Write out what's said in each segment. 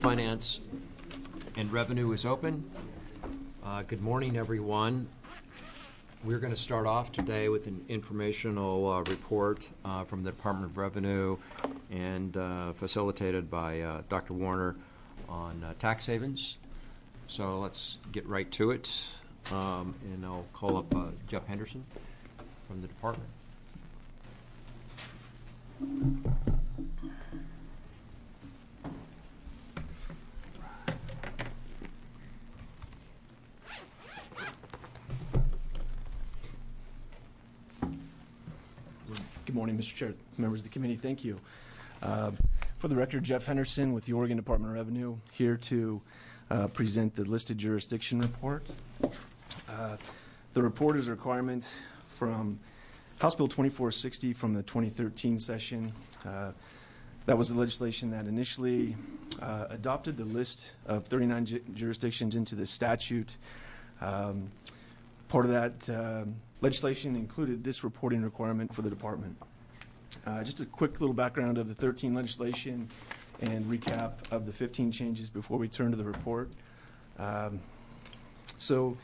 Finance and Revenue is open. Good morning, everyone. We're going to start off today with an informational report from the Department of Revenue and facilitated by Dr. Warner on tax havens. So let's get right to it, and I'll call up Jeff Henderson from the department. Good morning, Mr. Chair, members of the committee. Thank you. For the record, Jeff Henderson with the Oregon Department of Revenue, here to present the listed jurisdiction report. The report is a requirement from House Bill 2460 from the 2013 session. That was the legislation that initially adopted the list of 39 jurisdictions into the statute. Part of that legislation included this reporting requirement for the department. Just a quick little background of the 13 legislation and recap of the 15 changes before we turn to the report. So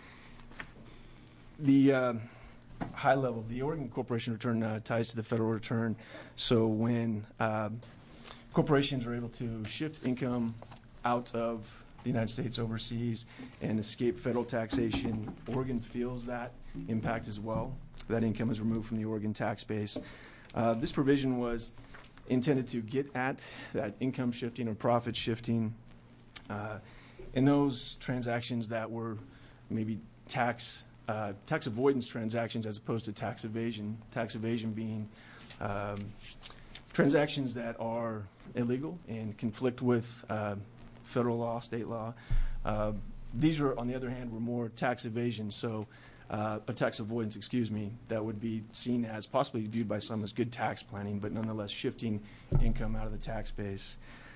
the high level, the Oregon corporation return ties to the federal return. So when corporations are able to shift income out of the United States overseas and escape federal taxation, Oregon feels that impact as well. That income is removed from the Oregon tax base. This provision was intended to get at that income shifting or profit shifting in those transactions that were maybe tax avoidance transactions as opposed to tax evasion. Tax evasion being transactions that are illegal and conflict with federal law, state law. These were, on the other hand, were more tax evasion, so a tax avoidance, that would be seen as possibly viewed by some as good tax planning, but nonetheless shifting income out of the tax base.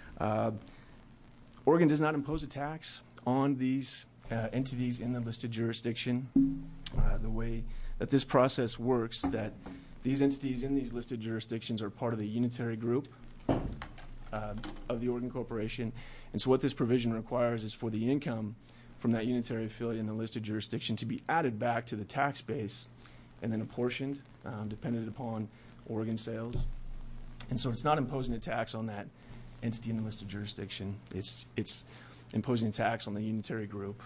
Oregon does not impose a tax on these entities in the listed jurisdiction. The way that this process works, that these entities in these listed jurisdictions are part of the unitary group of the Oregon Corporation. And so what this provision requires is for the income from that unitary affiliate in the listed jurisdiction to be added back to the tax base and then apportioned, dependent upon Oregon sales. And so it's not imposing a tax on that entity in the listed jurisdiction. It's imposing a tax on the unitary group.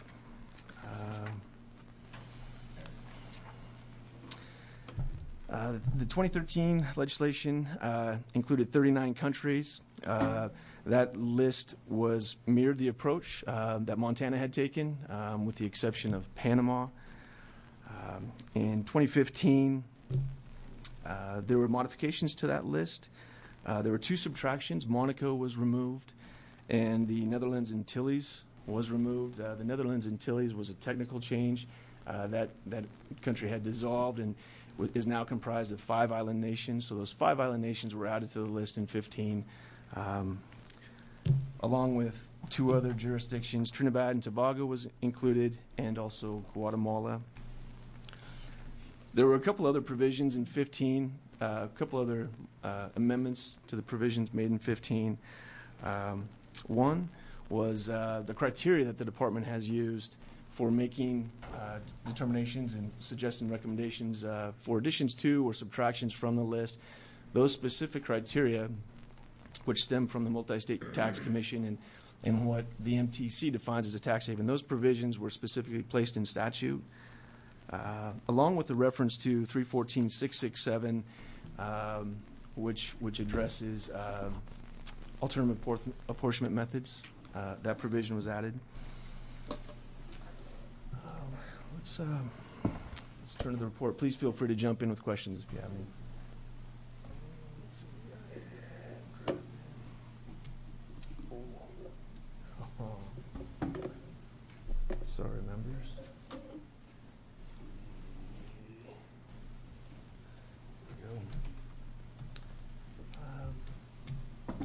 The 2013 legislation included 39 countries. That list mirrored the approach that Montana had taken, with the exception of Panama. In 2015, there were modifications to that list. There were two subtractions. Monaco was removed, and the Netherlands Antilles was removed. The Netherlands Antilles was a technical change. That country had dissolved and is now comprised of 5 island nations. So those 5 island nations were added to the list in 2015, along with 2 other jurisdictions. Trinidad and Tobago was included, and also Guatemala. There were a couple other provisions in 2015, a couple other amendments to the provisions made in 2015. One was the criteria that the department has used for making determinations and suggesting recommendations for additions to or subtractions from the list. Those specific criteria, which stem from the Multi-State Tax Commission and what the MTC defines as a tax haven, those provisions were specifically placed in statute, along with the reference to 314.667, which addresses alternative apportionment methods. That provision was added. Let's turn to the report. Please feel free to jump in with questions if you have any. Sorry, members. There we go.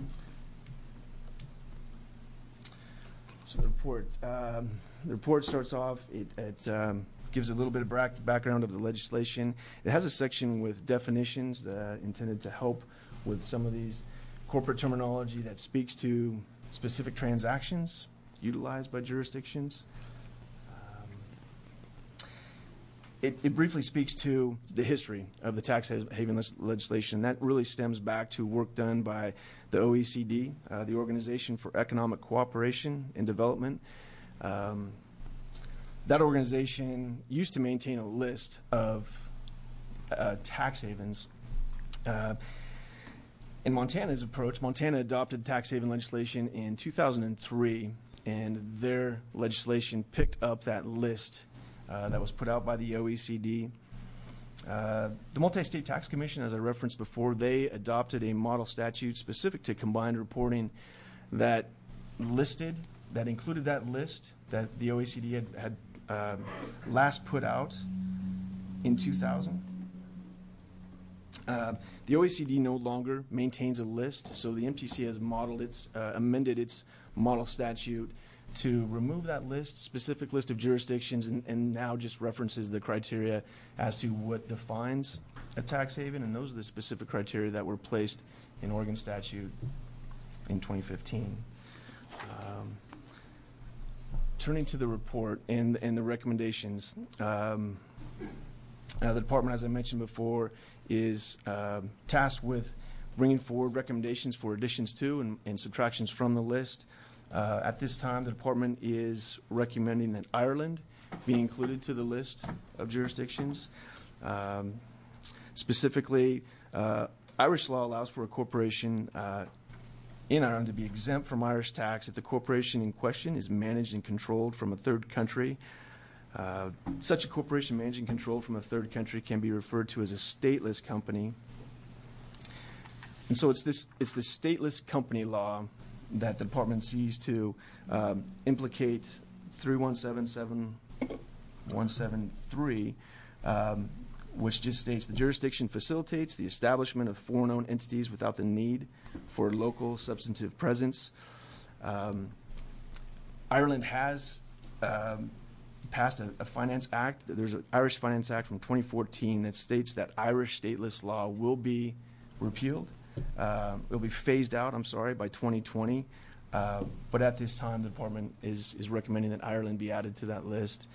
So the report starts off. It gives a little bit of background of the legislation. It has a section with definitions that intended to help with some of these corporate terminology that speaks to specific transactions utilized by jurisdictions. It briefly speaks to the history of the tax haven legislation. That really stems back to work done by the OECD, the Organization for Economic Cooperation and Development. That organization used to maintain a list of tax havens. In Montana's approach, Montana adopted tax haven legislation in 2003, and their legislation picked up that list that was put out by the OECD. The Multi-State Tax Commission, as I referenced before, they adopted a model statute specific to combined reporting that included that list that the OECD had last put out in 2000. The OECD no longer maintains a list, so the MTC has amended its model statute to remove that list, specific list of jurisdictions, and now just references the criteria as to what defines a tax haven, and those are the specific criteria that were placed in Oregon statute in 2015. Turning to the report and the recommendations, the department, as I mentioned before, is tasked with bringing forward recommendations for additions to and subtractions from the list. At this time, the department is recommending that Ireland be included to the list of jurisdictions. Specifically, Irish law allows for a corporation in Ireland to be exempt from Irish tax if the corporation in question is managed and controlled from a third country. Such a corporation managed and controlled from a third country can be referred to as a stateless company. And so it's the stateless company law that the department sees to implicate 3177.173, which just states the jurisdiction facilitates the establishment of foreign-owned entities without the need for local substantive presence. Ireland has passed a Finance Act. There's an Irish Finance Act from 2014 that states that Irish stateless law will be repealed. It'll be phased out, by 2020. But at this time, the department is recommending that Ireland be added to that list.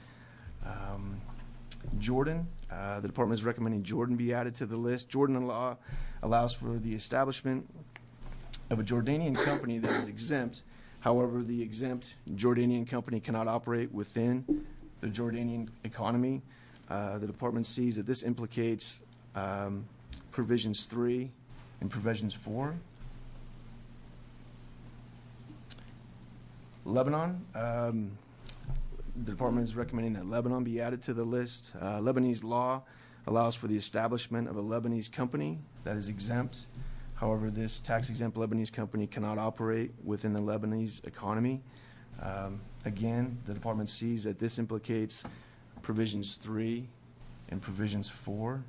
Jordan, the department is recommending Jordan be added to the list. Jordan law allows for the establishment of a Jordanian company that is exempt. However, the exempt Jordanian company cannot operate within the Jordanian economy. The department sees that this implicates provisions 3 and provisions 4. Lebanon, the department is recommending that Lebanon be added to the list. Lebanese law allows for the establishment of a Lebanese company that is exempt. However, this tax-exempt Lebanese company cannot operate within the Lebanese economy. Again, the department sees that this implicates provisions 3 and provisions 4.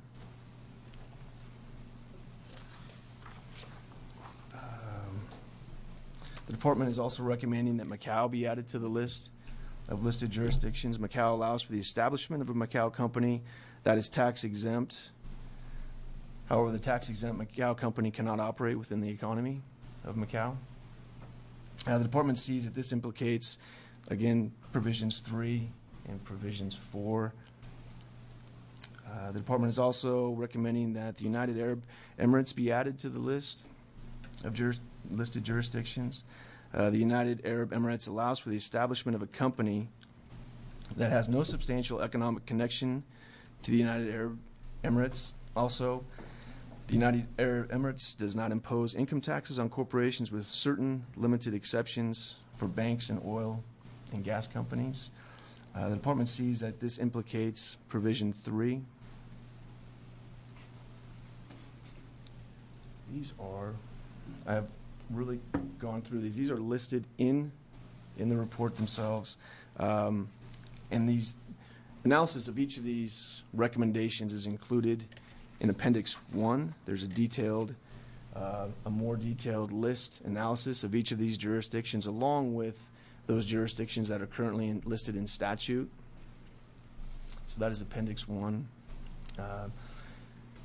The department is also recommending that Macau be added to the list of listed jurisdictions. Macau allows for the establishment of a Macau company that is tax-exempt. However, the tax-exempt Macau company cannot operate within the economy of Macau. The department sees that this implicates, again, provisions 3 and provisions 4. The department is also recommending that the United Arab Emirates be added to the list of listed jurisdictions. The United Arab Emirates allows for the establishment of a company that has no substantial economic connection to the United Arab Emirates. Also, the United Arab Emirates does not impose income taxes on corporations, with certain limited exceptions for banks and oil and gas companies. The department sees that this implicates provision 3. I have really gone through these. These are listed in the report themselves. And these analysis of each of these recommendations is included in Appendix 1. There's a more detailed list analysis of each of these jurisdictions, along with those jurisdictions that are currently listed in statute. So that is Appendix 1.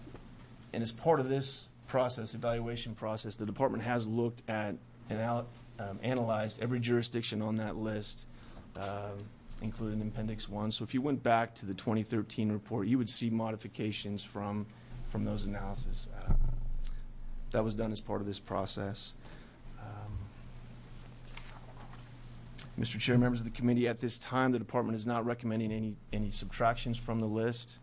And as part of this evaluation process, the department has looked at analyzed every jurisdiction on that list, including Appendix 1. So if you went back to the 2013 report, you would see modifications from those analyses. That was done as part of this process. Mr. Chair, members of the committee, at this time, the department is not recommending any subtractions from the list.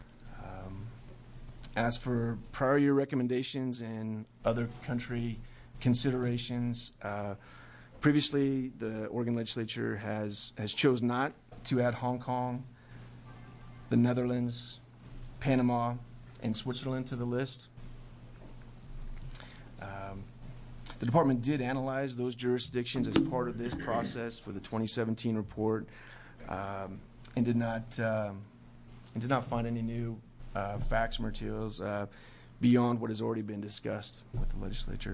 As for prior year recommendations and other country considerations, previously the Oregon legislature has chose not to add Hong Kong, the Netherlands, Panama, and Switzerland to the list. The department did analyze those jurisdictions as part of this process for the 2017 report, and did not find any new facts or materials beyond what has already been discussed with the legislature.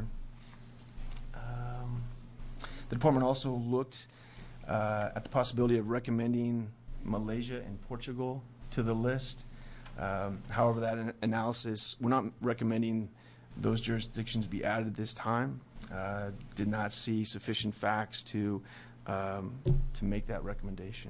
The department also looked at the possibility of recommending Malaysia and Portugal to the list. However, that analysis, we're not recommending those jurisdictions be added at this time. Did not see sufficient facts to make that recommendation.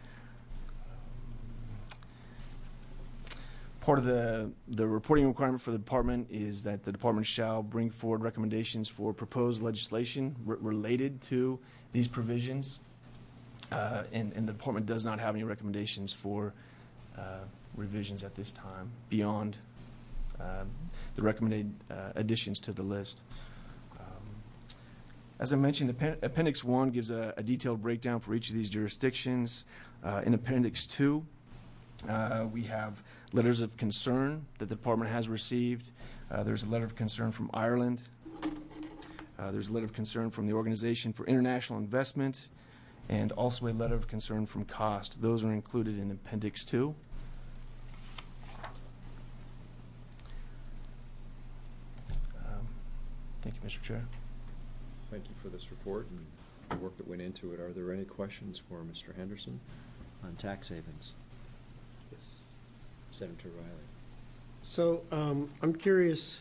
Part of the reporting requirement for the department is that the department shall bring forward recommendations for proposed legislation related to these provisions, and the department does not have any recommendations for revisions at this time beyond the recommended additions to the list. As I mentioned, Appendix 1 gives a detailed breakdown for each of these jurisdictions. In Appendix 2, we have letters of concern that the department has received. There's a letter of concern from Ireland. There's a letter of concern from the Organization for International Investment, and also a letter of concern from COST. Those are included in Appendix 2. Thank you, Mr. Chair. Thank you for this report and the work that went into it. Are there any questions for Mr. Henderson on tax havens? Yes. Senator Riley. So I'm curious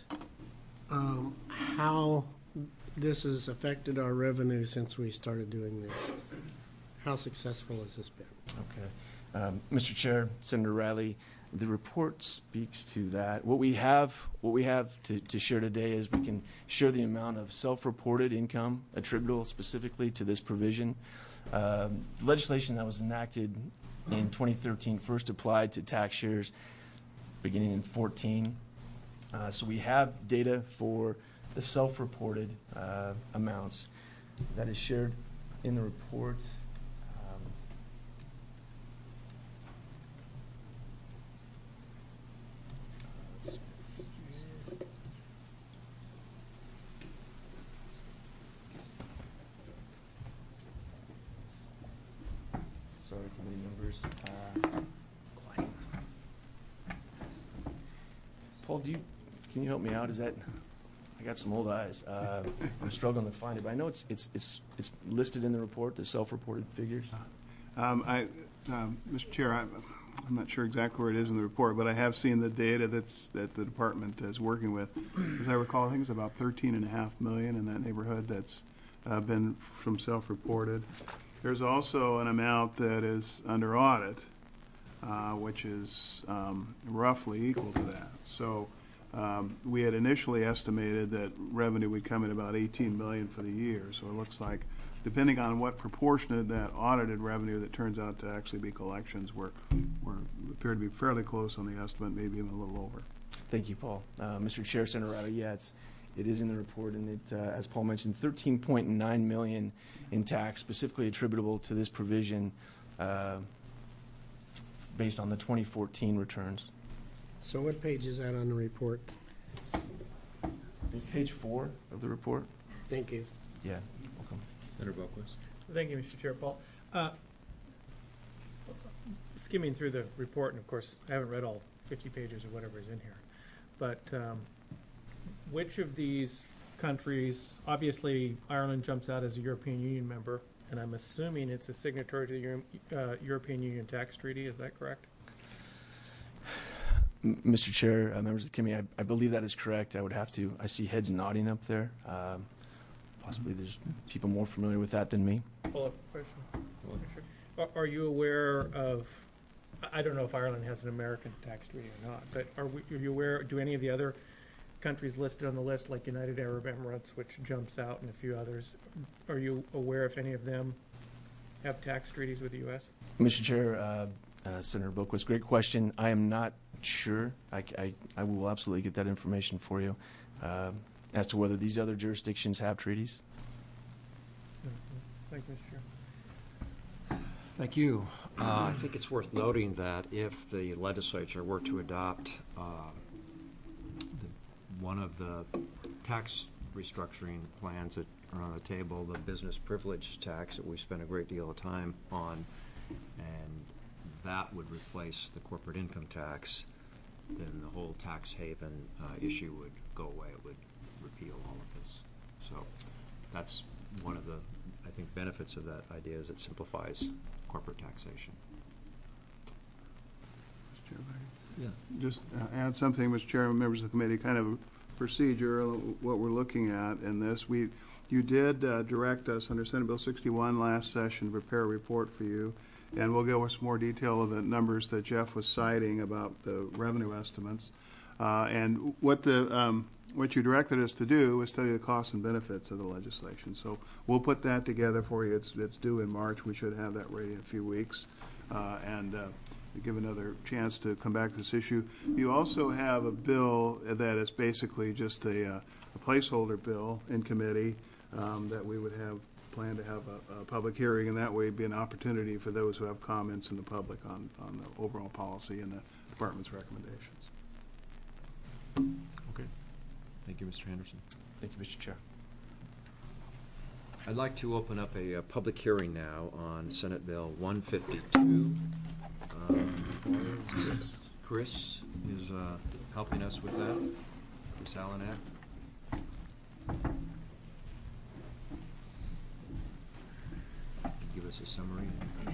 how this has affected our revenue since we started doing this. How successful has this been? Okay. Mr. Chair, Senator Riley, the report speaks to that. What we have to share today is we can share the amount of self-reported income attributable specifically to this provision. Legislation that was enacted in 2013 first applied to tax years beginning in 2014. So we have data for the self-reported amounts that is shared in the report. Sorry, committee members. Paul, can you help me out? I got some old eyes. I'm struggling to find it, but I know it's listed in the report, the self-reported figures. Mr. Chair, I'm not sure exactly where it is in the report, but I have seen the data that the department is working with. As I recall, I think it's about $13.5 million in that neighborhood that's been from self-reported. There's also an amount that is under audit, which is roughly equal to that. So we had initially estimated that revenue would come in about $18 million for the year. So it looks like, depending on what proportion of that audited revenue that turns out to actually be collections, we appear to be fairly close on the estimate, maybe even a little over. Thank you, Paul. Mr. Chair, Senator Riley, yeah, it is in the report, and it, as Paul mentioned, $13.9 million in tax specifically attributable to this provision based on the 2014 returns. So what page is that on the report? It's page 4 of the report. Thank you. Yeah, welcome. Senator Boquist. Thank you, Mr. Chair. Paul, skimming through the report, and of course, I haven't read all 50 pages or whatever is in here, but which of these countries, obviously Ireland jumps out as a European Union member, and I'm assuming it's a signatory to the European Union Tax Treaty, is that correct? Mr. Chair, members of the committee, I believe that is correct. I see heads nodding up there. Possibly there's people more familiar with that than me. Follow-up question. Sure. Are you aware of, I don't know if Ireland has an American tax treaty or not, but are you aware, do any of the other countries listed on the list, like United Arab Emirates, which jumps out, and a few others, are you aware if any of them have tax treaties with the U.S.? Mr. Chair, Senator Boquist, great question. I am not sure. I will absolutely get that information for you as to whether these other jurisdictions have treaties. Thank you, Mr. Chair. Thank you. I think it's worth noting that if the legislature were to adopt one of the tax restructuring plans that are on the table, the business privilege tax that we spent a great deal of time on, and that would replace the corporate income tax, then the whole tax haven issue would go away. It would repeal all of this. So that's one of the, I think, benefits of that idea is it simplifies corporate taxation. Mr. Chair, if I could Yeah. just add something, Mr. Chairman, members of the committee, kind of procedure, what we're looking at in this. You did direct us under Senate Bill 61 last session to prepare a report for you, and we'll go over some more detail of the numbers that Jeff was citing about the revenue estimates. And what you directed us to do was study the costs and benefits of the legislation. So we'll put that together for you. It's due in March. We should have that ready in a few weeks. And give another chance to come back to this issue. You also have a bill that is basically just a placeholder bill in committee that we would have planned to have a public hearing, and that way be an opportunity for those who have comments in the public on the overall policy and the department's recommendations. Okay. Thank you, Mr. Henderson. Thank you, Mr. Chair. I'd like to open up a public hearing now on Senate Bill 152. Chris is helping us with that. Chris Allenack. Give us a summary.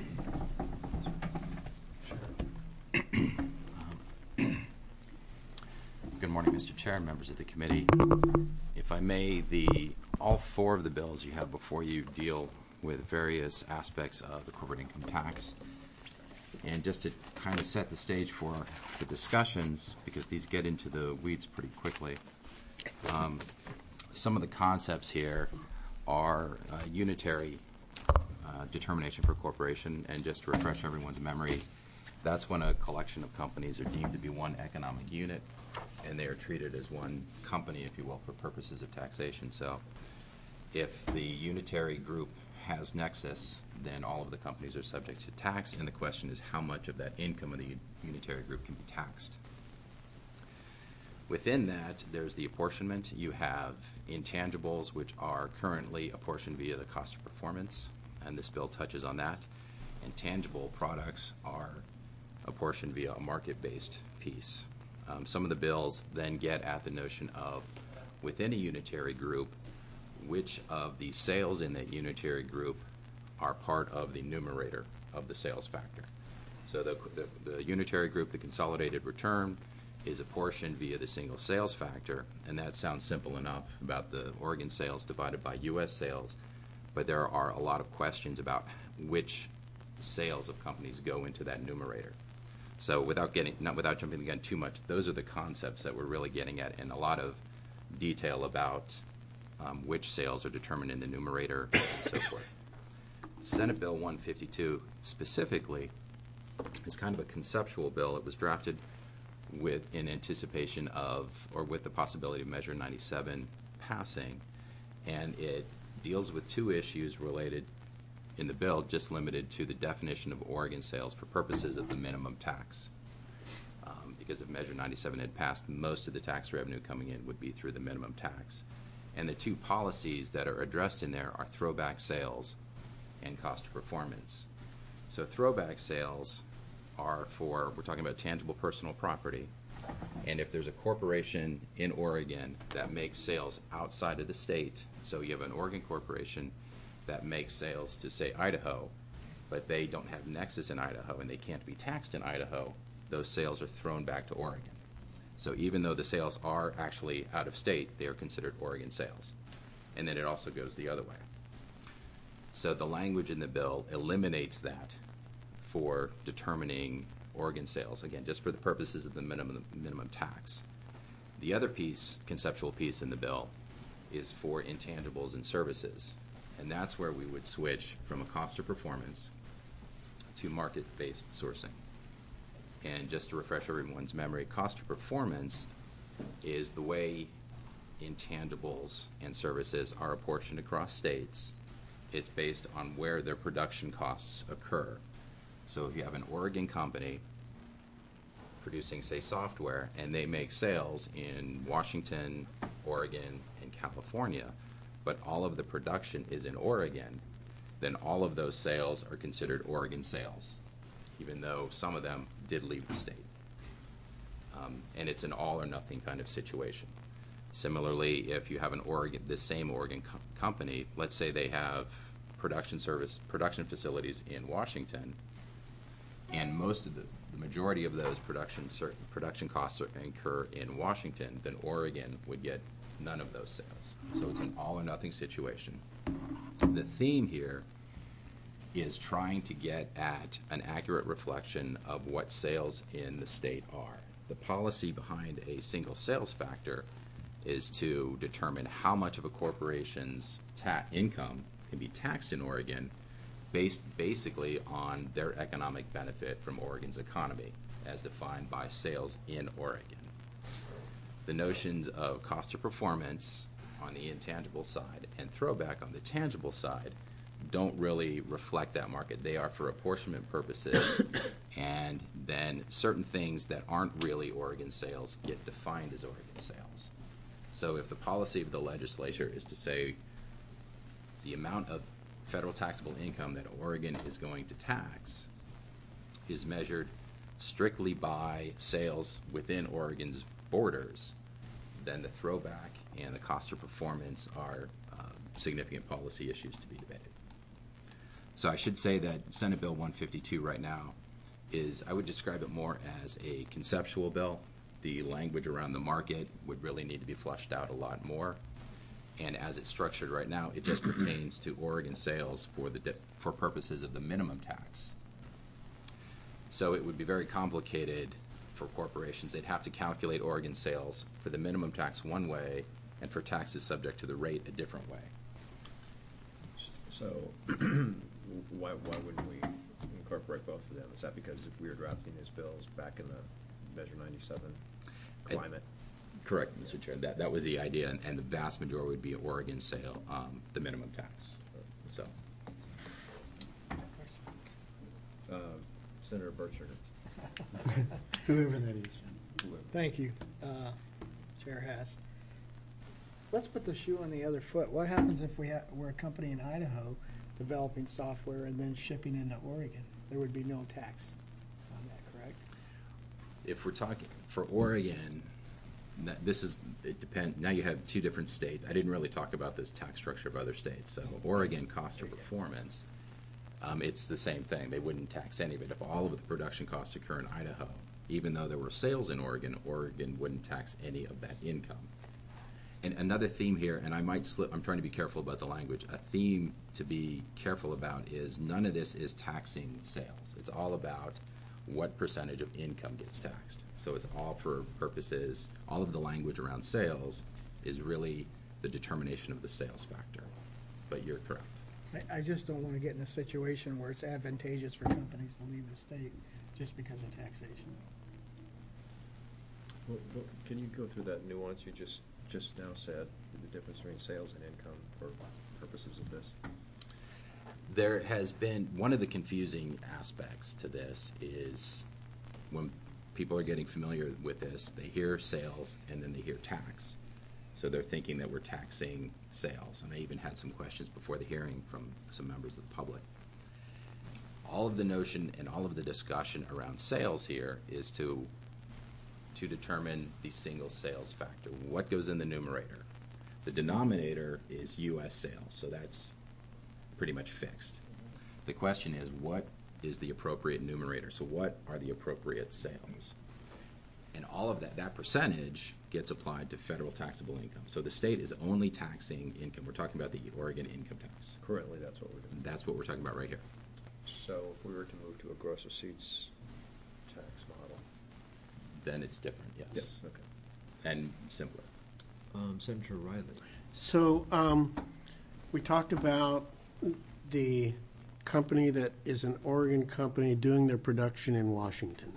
Good morning, Mr. Chair and members of the committee. If I may, all four of the bills you have before you deal with various aspects of the corporate income tax. And just to kind of set the stage for the discussions, because these get into the weeds pretty quickly, some of the concepts here are unitary determination for corporation. And just to refresh everyone's memory, that's when a collection of companies are deemed to be one economic unit, and they are treated as one company, if you will, for purposes of taxation. So if the unitary group has nexus, then all of the companies are subject to tax, and the question is how much of that income of the unitary group can be taxed. Within that, there's the apportionment. You have intangibles, which are currently apportioned via the cost of performance, and this bill touches on that. Intangible products are apportioned via a market-based piece. Some of the bills then get at the notion of, within a unitary group, which of the sales in that unitary group are part of the numerator of the sales factor. So the unitary group, the consolidated return, is apportioned via the single sales factor, and that sounds simple enough about the Oregon sales divided by U.S. sales, but there are a lot of questions about which sales of companies go into that numerator. So without jumping the gun too much, those are the concepts that we're really getting at in a lot of detail about which sales are determined in the numerator and so forth. Senate Bill 152 specifically is kind of a conceptual bill. It was drafted in anticipation of, or with the possibility of Measure 97 passing, and it deals with two issues related in the bill, just limited to the definition of Oregon sales for purposes of the minimum tax. Because if Measure 97 had passed, most of the tax revenue coming in would be through the minimum tax. And the two policies that are addressed in there are throwback sales and cost of performance. So throwback sales are we're talking about tangible personal property, and if there's a corporation in Oregon that makes sales outside of the state, so you have an Oregon corporation that makes sales to, say, Idaho, but they don't have nexus in Idaho and they can't be taxed in Idaho, those sales are thrown back to Oregon. So even though the sales are actually out of state, they are considered Oregon sales. and then it also goes the other way. So the language in the bill eliminates that for determining Oregon sales, again, just for the purposes of the minimum tax. The other piece, conceptual piece in the bill, is for intangibles and services, and that's where we would switch from a cost of performance to market-based sourcing. And just to refresh everyone's memory, cost of performance is the way intangibles and services are apportioned across states. It's based on where their production costs occur. So if you have an Oregon company producing, say, software, and they make sales in Washington, Oregon, and California, but all of the production is in Oregon, then all of those sales are considered Oregon sales, even though some of them did leave the state. And it's an all or nothing kind of situation. Similarly, if you have this same Oregon company, let's say they have production facilities in Washington, and most of the majority of those production costs incur in Washington, then Oregon would get none of those sales. So it's an all or nothing situation. The theme here is trying to get at an accurate reflection of what sales in the state are. The policy behind a single sales factor is to determine how much of a corporation's income can be taxed in Oregon based basically on their economic benefit from Oregon's economy, as defined by sales in Oregon. The notions of cost of performance on the intangible side and throwback on the tangible side don't really reflect that market. They are for apportionment purposes, and then certain things that aren't really Oregon sales get defined as Oregon sales. So if the policy of the legislature is to say the amount of federal taxable income that Oregon is going to tax is measured strictly by sales within Oregon's borders, then the throwback and the cost of performance are significant policy issues to be debated. So I should say that Senate Bill 152 right now I would describe it more as a conceptual bill. The language around the market would really need to be fleshed out a lot more. And as it's structured right now, it just pertains to Oregon sales for purposes of the minimum tax. So it would be very complicated for corporations. They'd have to calculate Oregon sales for the minimum tax one way and for taxes subject to the rate a different way. So why wouldn't we incorporate both of them? Is that because if we were drafting these bills back in the Measure 97 climate? Correct, Mr. Chair. That was the idea, and the vast majority would be Oregon sale, the minimum tax. So, Senator Bertscher. Whoever that is. Thank you, Chair Haas. Let's put the shoe on the other foot. What happens if we're a company in Idaho developing software and then shipping into Oregon? There would be no tax on that, correct? if we're talking for Oregon, it depends. Now you have two different states. I didn't really talk about this tax structure of other states. So Oregon cost of performance, it's the same thing. They wouldn't tax any of it. If all of the production costs occur in Idaho, even though there were sales in Oregon, Oregon wouldn't tax any of that income. And another theme here, and I might slip, I'm trying to be careful about the language, a theme to be careful about is none of this is taxing sales. It's all about what percentage of income gets taxed. So it's all for purposes, all of the language around sales is really the determination of the sales factor. But you're correct. I just don't want to get in a situation where it's advantageous for companies to leave the state just because of taxation. Well, can you go through that nuance you just now said, the difference between sales and income for purposes of this? There has been, one of the confusing aspects to this is when people are getting familiar with this, they hear sales and then they hear tax. So they're thinking that we're taxing sales. And I even had some questions before the hearing from some members of the public. All of the notion and all of the discussion around sales here is to determine the single sales factor. What goes in the numerator? The denominator is U.S. sales, so that's pretty much fixed. The question is, what is the appropriate numerator? So what are the appropriate sales? And all all of that percentage gets applied to federal taxable income. So the state is only taxing income. We're talking about the Oregon income tax. Currently, that's what we're doing. That's what we're talking about right here. So if we were to move to a gross receipts tax model. Then it's different, yes. Okay. And simpler. Senator Riley. So, we talked about the company that is an Oregon company doing their production in Washington,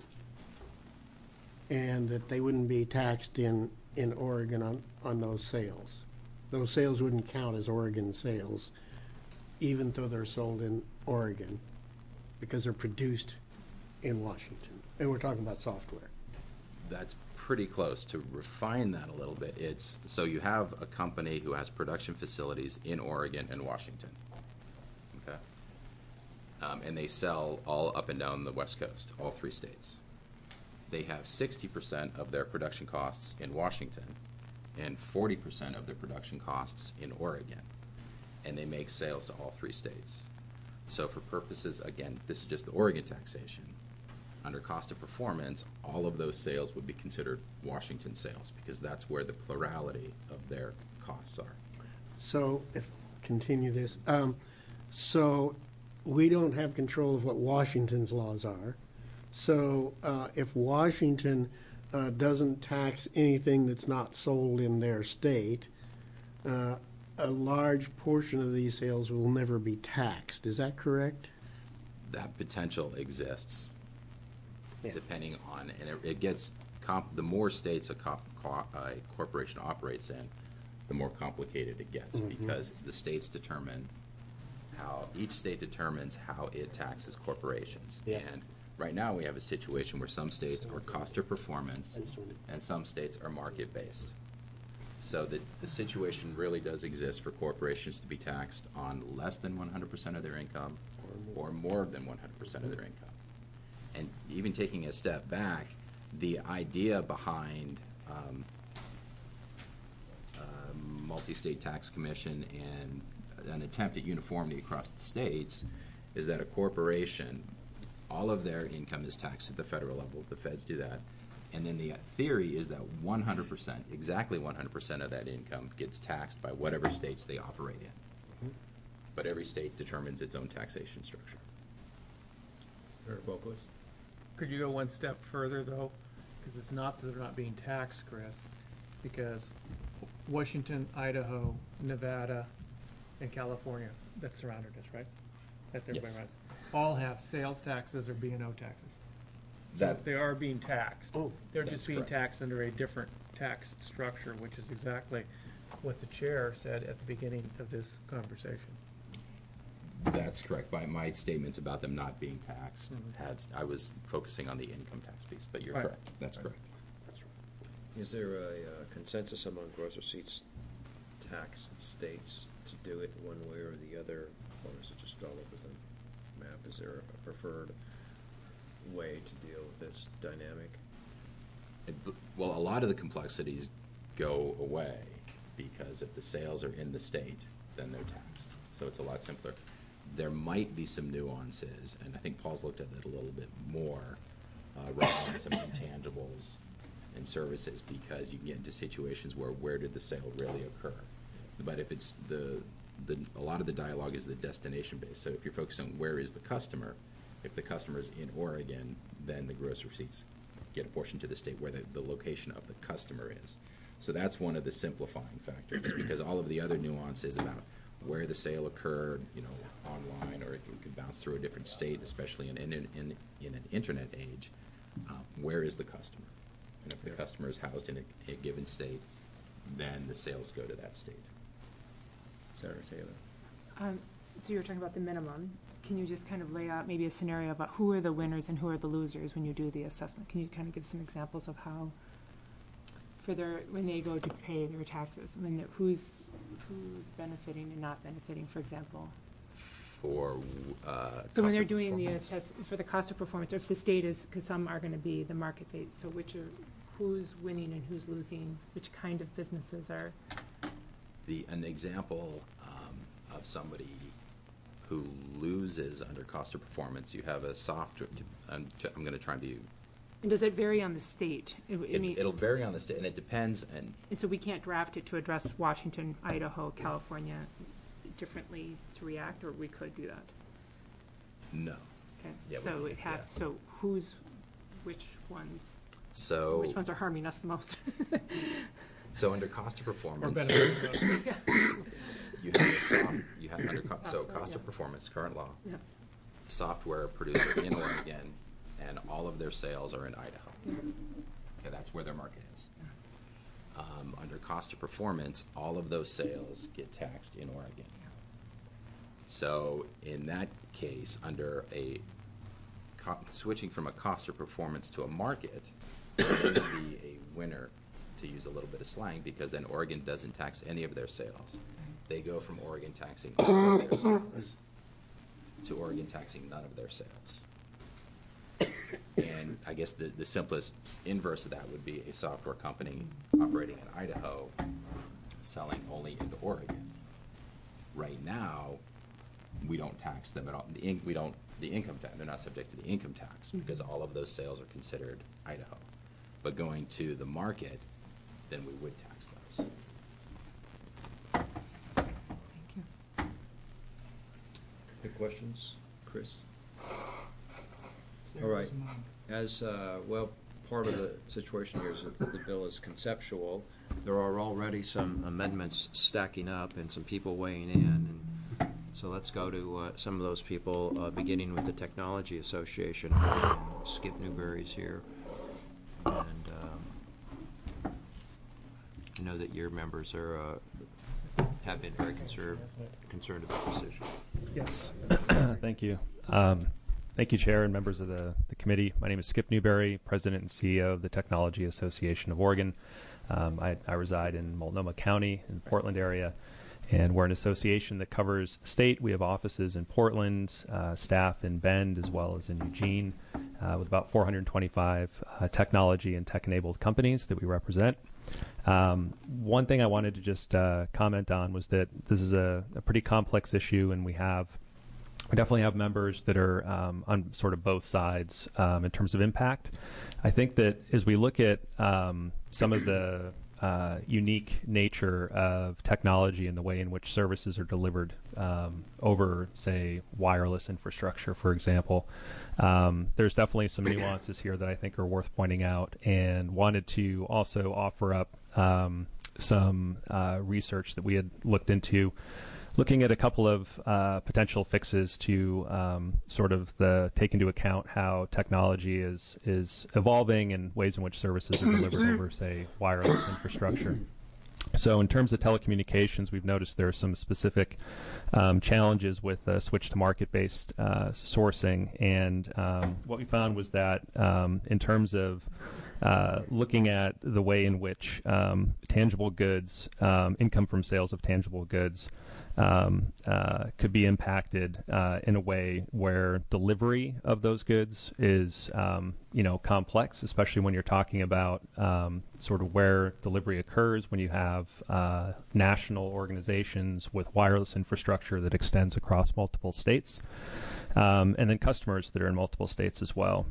and that they wouldn't be taxed in Oregon on those sales. Those sales wouldn't count as Oregon sales, even though they're sold in Oregon, because they're produced in Washington. And we're talking about software. That's pretty close. To refine that a little bit, it's so you have a company who has production facilities in Oregon and Washington. Okay. And they sell all up and down the West Coast, all 3 states. They have 60% of their production costs in Washington and 40% of their production costs in Oregon. And they make sales to all 3 states. So for purposes, again, this is just the Oregon taxation. Under cost of performance, all of those sales would be considered Washington sales because that's where the plurality of their costs are. So, continue this. So, we don't have control of what Washington's laws are. So, if Washington doesn't tax anything that's not sold in their state, a large portion of these sales will never be taxed. Is that correct? That potential exists. Yeah. Depending on, and it gets, the more states a corporation operates in, the more complicated it gets because the states determine each state determines how it taxes corporations. Yeah. And right now we have a situation where some states are cost of performance and some states are market-based. So the situation really does exist for corporations to be taxed on less than 100% of their income or more than 100% of their income. And even taking a step back, the idea behind multi-state tax commission and an attempt at uniformity across the states is that a corporation, all of their income is taxed at the federal level. The feds do that. And then the theory is that 100%, exactly 100% of that income gets taxed by whatever states they operate in. But every state determines its own taxation structure. Senator Boakowitz? Could you go one step further, though? Because it's not that they're not being taxed, Chris, because Washington, Idaho, Nevada, and California that surrounded us, right? That's everybody Yes. around us. All have sales taxes or B&O taxes. That's They are being taxed. Oh, They're that's just being correct. taxed under a different tax structure, which is exactly what the chair said at the beginning of this conversation. That's correct. By my statements about them not being taxed, I was focusing on the income tax piece, but you're Right. correct. That's correct. Is there a consensus among gross receipts tax states to do it one way or the other, or is it just all over the map? Is there a preferred way to deal with this dynamic? Well, a lot of the complexities go away because if the sales are in the state, then they're taxed. So it's a lot simpler. There might be some nuances, and I think Paul's looked at it a little bit more, right on some intangibles and services, because you can get into situations where did the sale really occur? But if it's a lot of the dialogue is the destination based. So if you're focused on where is the customer, if the customer is in Oregon, then the gross receipts get apportioned to the state where the location of the customer is. So that's one of the simplifying factors, because all of the other nuances about where the sale occurred, online, or it could bounce through a different state, especially in an internet age. Where is the customer? And if the customer is housed in a given state, then the sales go to that state. Senator Taylor? So you were talking about the minimum. Can you just kind of lay out maybe a scenario about who are the winners and who are the losers when you do the assessment? Can you kind of give some examples of how, when they go to pay their taxes, who's benefiting and not benefiting, for example? For So when cost they're of doing the performance. for the cost of performance, or if the state is, because some are going to be the market based, so who's winning and who's losing, which kind of businesses are? An example of somebody who loses under cost of performance, you have a software, I'm going to try and be And does it vary on the state? I mean, It'll vary on the state, and it depends, and and so we can't draft it to address Washington, Idaho, California differently to react, or we could do that? no. Okay, Yeah, we so can't, it has, yeah. so which ones So, are harming us the most? so under cost of Or performance, benefit. you have a soft, you have under, so Software, cost of yeah. performance, current law, Yes. software producer in Oregon, and all of their sales are in Idaho. Okay, that's where their market is. Under cost of performance, all of those sales get taxed in Oregon. So in that case, under a switching from a cost of performance to a market, they're going to be a winner, to use a little bit of slang, because then Oregon doesn't tax any of their sales. They go from Oregon taxing all of their sales to Oregon taxing none of their sales. And I guess the simplest inverse of that would be a software company operating in Idaho selling only into Oregon. Right now, we don't tax them at all. The income tax, they're not subject to the income tax because all of those sales are considered Idaho. But going to the market, then we would tax those. Thank you. Any questions, Chris? There All right. was mine. As, well, part of the situation here is that the bill is conceptual. There are already some amendments stacking up and some people weighing in. And so let's go to some of those people, beginning with the Technology Association. Skip Newberry's here. And I know that your members are have been very concerned about this issue. Yes. Thank you. Thank you, Chair and members of the committee. My name is Skip Newberry, President and CEO of the Technology Association of Oregon. I reside in Multnomah County in the Portland area, and we're an association that covers the state. We have offices in Portland, staff in Bend, as well as in Eugene, with about 425 technology and tech-enabled companies that we represent. One thing I wanted to just comment on was that this is a pretty complex issue, and we definitely have members that are on sort of both sides in terms of impact. I think that as we look at some of the unique nature of technology and the way in which services are delivered over, say, wireless infrastructure, for example, there's definitely some nuances here that I think are worth pointing out, and wanted to also offer up some research that we had looked into, looking at a couple of potential fixes to sort of take into account how technology is evolving and ways in which services are delivered over, say, wireless infrastructure. So in terms of telecommunications, we've noticed there are some specific challenges with switch to market-based sourcing. And what we found was that in terms of looking at the way in which tangible goods, income from sales of tangible goods, could be impacted in a way where delivery of those goods is, complex, especially when you're talking about sort of where delivery occurs, when you have national organizations with wireless infrastructure that extends across multiple states, and then customers that are in multiple states as well.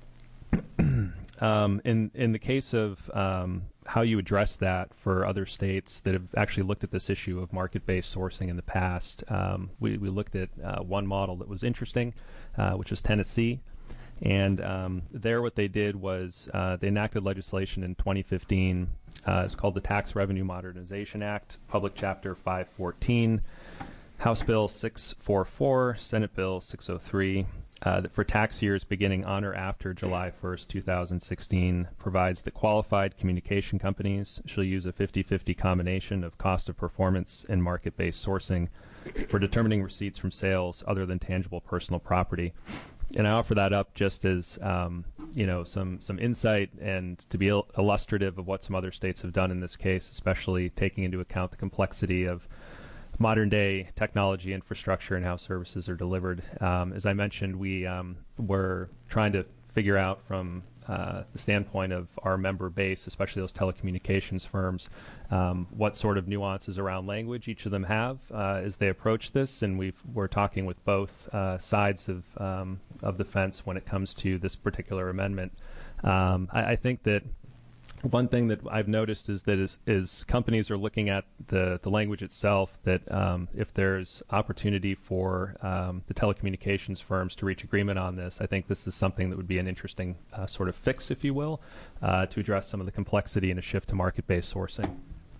In the case of how you address that for other states that have actually looked at this issue of market-based sourcing in the past, we looked at one model that was interesting, which is Tennessee. And there what they did was they enacted legislation in 2015. It's called the Tax Revenue Modernization Act, Public Chapter 514, House Bill 644, Senate Bill 603. That for tax years beginning on or after July 1st, 2016, provides that qualified communication companies shall use a 50-50 combination of cost of performance and market-based sourcing for determining receipts from sales other than tangible personal property. And I offer that up just as some insight and to be illustrative of what some other states have done in this case, especially taking into account the complexity of modern day technology infrastructure and how services are delivered. As I mentioned, we were trying to figure out from the standpoint of our member base, especially those telecommunications firms, what sort of nuances around language each of them have as they approach this. And we're talking with both sides of the fence when it comes to this particular amendment. I think that one thing that I've noticed is that is companies are looking at the language itself, that if there's opportunity for the telecommunications firms to reach agreement on this, I think this is something that would be an interesting sort of fix, if you will, to address some of the complexity and a shift to market-based sourcing.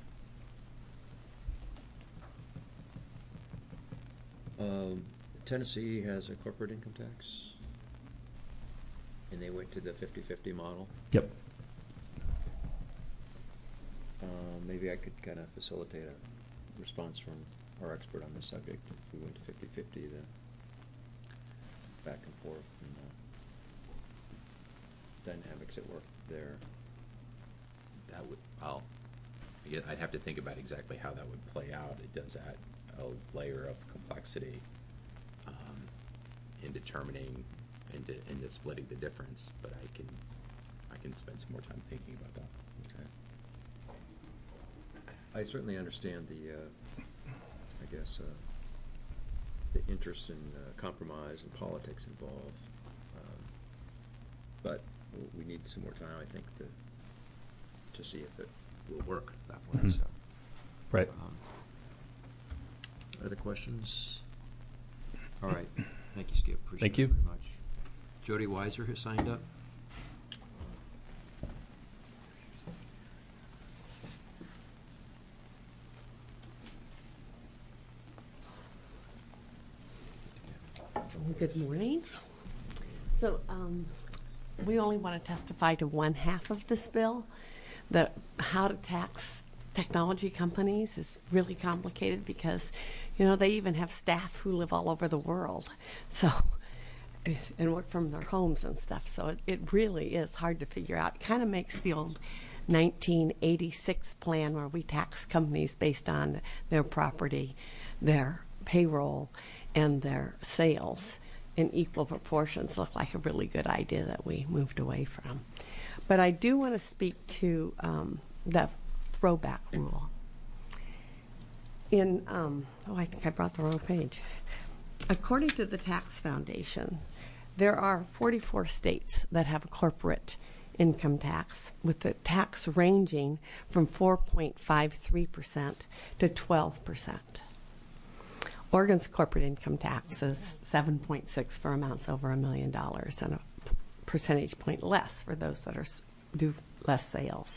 Tennessee has a corporate income tax, and they went to the 50-50 model. Yep. Maybe I could kind of facilitate a response from our expert on this subject. If we went to 50-50, the back and forth and dynamics at work there. That would, I'd have to think about exactly how that would play out. It does add a layer of complexity in determining, into splitting the difference, but I can spend some more time thinking about that. Okay. I certainly understand the interest in compromise and politics involved, but we need some more time, I think, to see if it will work that way. Mm-hmm. So. Right. Other questions? All right. Thank you, Skip. Appreciate Thank you it very much. Jody Weiser has signed up. Good morning. So we only want to testify to one half of this bill. The how to tax technology companies is really complicated because, they even have staff who live all over the world, so and work from their homes and stuff. So it really is hard to figure out. It kind of makes the old 1986 plan where we tax companies based on their property, their payroll, and their sales in equal proportions look like a really good idea that we moved away from. But I do want to speak to the throwback rule. I think I brought the wrong page. According to the Tax Foundation, there are 44 states that have a corporate income tax, with the tax ranging from 4.53% to 12%. Oregon's corporate income tax is 7.6 for amounts over $1 million, and a percentage point less for those that do less sales.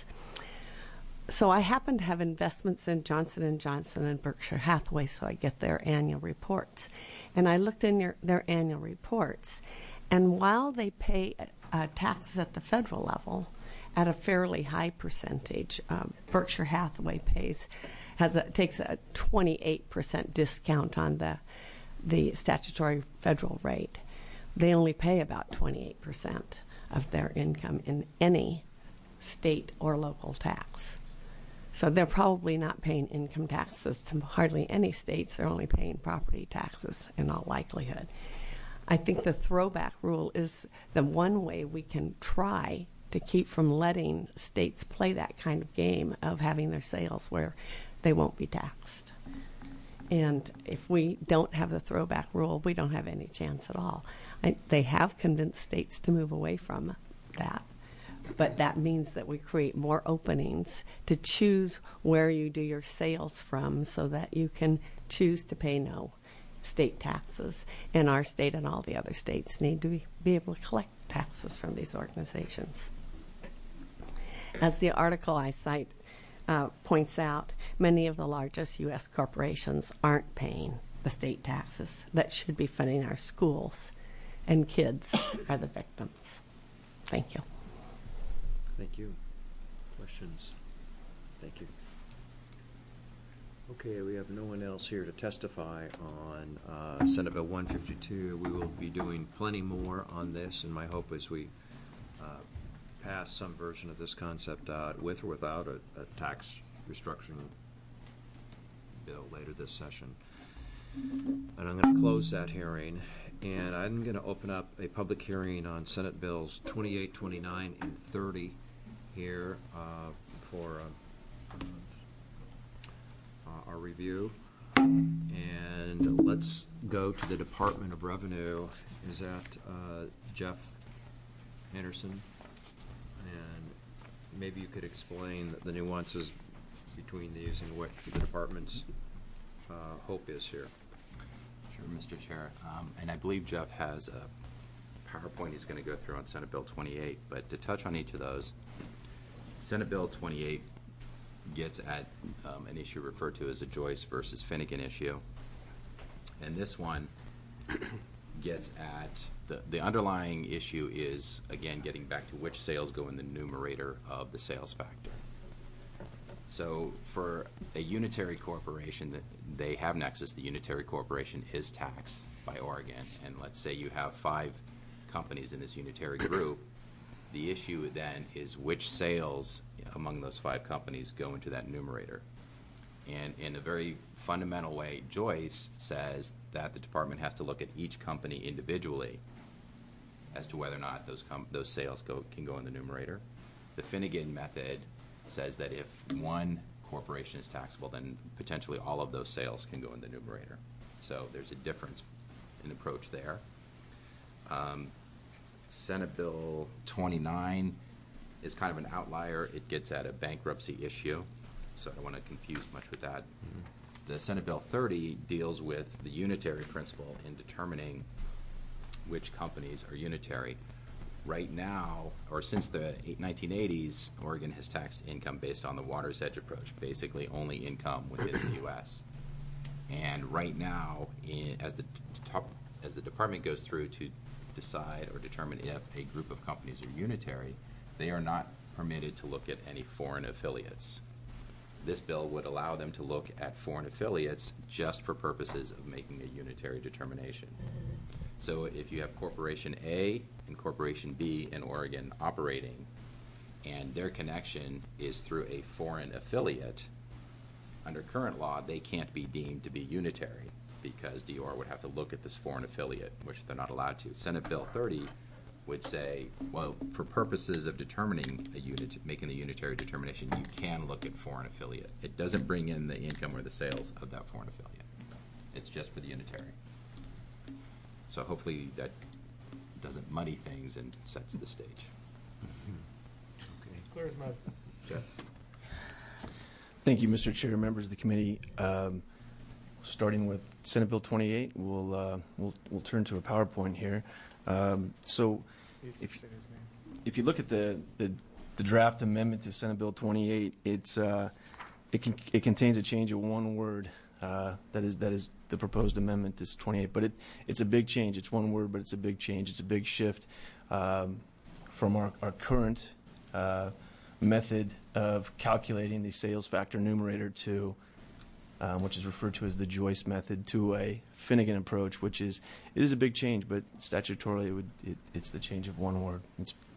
So I happen to have investments in Johnson & Johnson and Berkshire Hathaway, so I get their annual reports. And I looked in their annual reports, and while they pay taxes at the federal level at a fairly high percentage, Berkshire Hathaway takes a 28% discount on the statutory federal rate. They only pay about 28% of their income in any state or local tax. So they're probably not paying income taxes to hardly any states. They're only paying property taxes in all likelihood. I think the throwback rule is the one way we can try to keep from letting states play that kind of game of having their sales where they won't be taxed. And if we don't have the throwback rule, we don't have any chance at all. They have convinced states to move away from that. But that means that we create more openings to choose where you do your sales from so that you can choose to pay no state taxes. And our state and all the other states need to be able to collect taxes from these organizations. As the article I cite points out, many of the largest U.S. corporations aren't paying the state taxes that should be funding our schools, and kids are the victims. Thank you. Thank you. Questions? Thank you. Okay, we have no one else here to testify on Senate Bill 152. We will be doing plenty more on this, and my hope is we pass some version of this concept out with or without a tax restructuring bill later this session. And I'm going to close that hearing, and I'm going to open up a public hearing on Senate Bills 28, 29, and 30 here for our review. And let's go to the Department of Revenue. Is that Jeff Anderson? And maybe you could explain the nuances between these and what the department's hope is here. Sure, Mr. Chair. And I believe Jeff has a PowerPoint he's going to go through on Senate Bill 28. But to touch on each of those, Senate Bill 28 gets at an issue referred to as a Joyce versus Finnegan issue. And this one gets at the underlying issue is, again, getting back to which sales go in the numerator of the sales factor. So for a unitary corporation, they have Nexus. The unitary corporation is taxed by Oregon. And let's say you have 5 companies in this unitary group. The issue then is which sales among those 5 companies go into that numerator. And in a very fundamental way, Joyce says that the department has to look at each company individually as to whether or not those sales can go in the numerator. The Finnegan method says that if one corporation is taxable, then potentially all of those sales can go in the numerator. So there's a difference in approach there. Senate Bill 29 is kind of an outlier. It gets at a bankruptcy issue, so I don't want to confuse much with that. The Senate Bill 30 deals with the unitary principle in determining which companies are unitary. Right now, or since the 1980s, Oregon has taxed income based on the water's edge approach, basically only income within the U.S. And right now, as the department goes through to decide or determine if a group of companies are unitary, they are not permitted to look at any foreign affiliates. This bill would allow them to look at foreign affiliates just for purposes of making a unitary determination. So if you have Corporation A and Corporation B in Oregon operating, and their connection is through a foreign affiliate, under current law, they can't be deemed to be unitary because DOR would have to look at this foreign affiliate, which they're not allowed to. Senate Bill 30 would say, well, for purposes of determining making the unitary determination, you can look at foreign affiliate. It doesn't bring in the income or the sales of that foreign affiliate. It's just for the unitary. So hopefully that doesn't muddy things and sets the stage. Clear as mud. Jeff? Thank you, Mr. Chair, members of the committee. Starting with Senate Bill 28, we'll turn to a PowerPoint here. So if you look at the draft amendment to Senate Bill 28, it contains a change of one word. That is the proposed amendment is 28, but it's a big change. It's one word, but it's a big change. It's a big shift from our current method of calculating the sales factor numerator to, which is referred to as the Joyce method, to a Finnegan approach, it is a big change, but statutorily it's the change of one word.